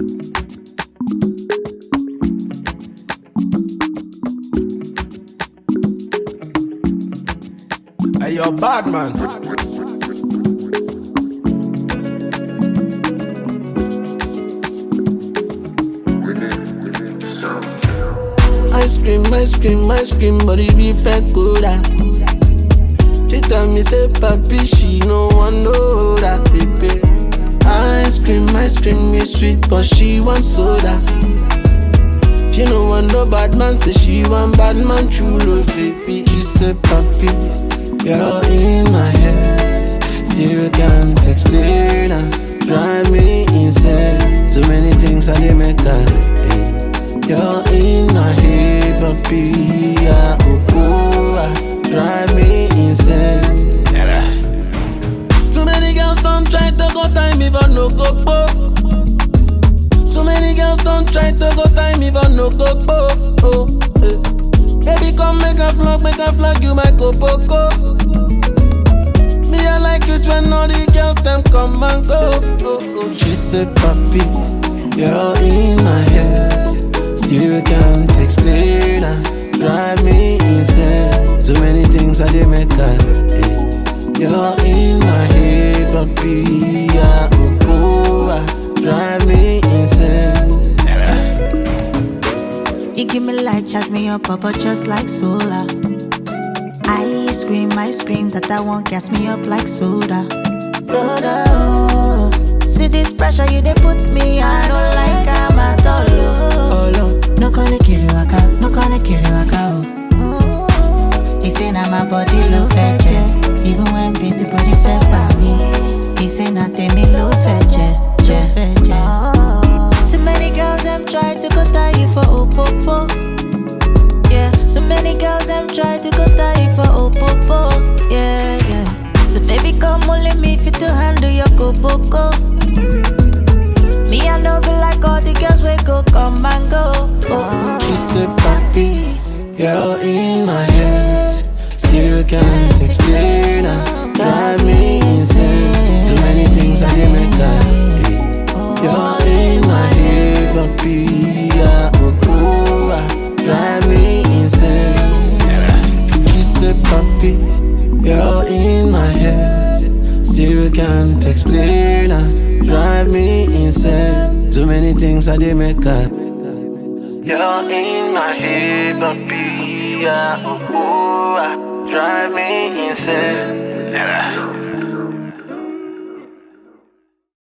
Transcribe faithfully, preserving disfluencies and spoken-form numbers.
Hey, you're bad, man. Ice cream, ice cream, ice cream, but it be fake good. She tell me say papi, she no one know that baby. Ice cream, ice cream is sweet, but she want soda. She no want no bad man, say she want bad man chulo baby. She say papi, you're in my head, still can't explain her. Drive me insane, too many things I did make her. Hey. You're in my head, papi, yeah, oh, oh, ah. Drive me insane. Too many girls don't try to go time even no go. Too many girls don't try to go time even no go. Oh, eh. Baby, come make a vlog, make a vlog, you my copoco. Me, I like it when all the girls them come and go. Oh, oh. She said, papi, you're in my head, still can't explain her. Drive me insane, too many things I did make her. Hey. You're in my head, papi, yeah, oh, oh, ah. Drive me insane. You give me light, charge me up, up, just like solar. I scream, I scream that I won't gas me up like soda. Soda, oh. See this pressure you they put me, I don't like I'm at all. Oh, oh. No gonna kill you, I got, no gonna kill you, I got. Oh, he say now my body low fetch, even when busy body fed by me. He say nothing me low fetch, fetch. Oh, too many girls them try to go tie you for opopo. Yeah, too many girls them try to go tie you for opopo. Yeah, yeah. So baby come only me fit to handle your kopoko. Me I know be like all the girls we go come and go. Oh, she said, papi, you're in my head, still can't explain her. Drive me insane, too many things I did make her. You're in my head, papi, yeah, oh, oh, ah. Drive me insane. She said, papi, you're in my head, still can't explain her. Drive me insane, too many things I did make her. You're in my head, papi, yeah, oh, oh, ah. Drive me insane.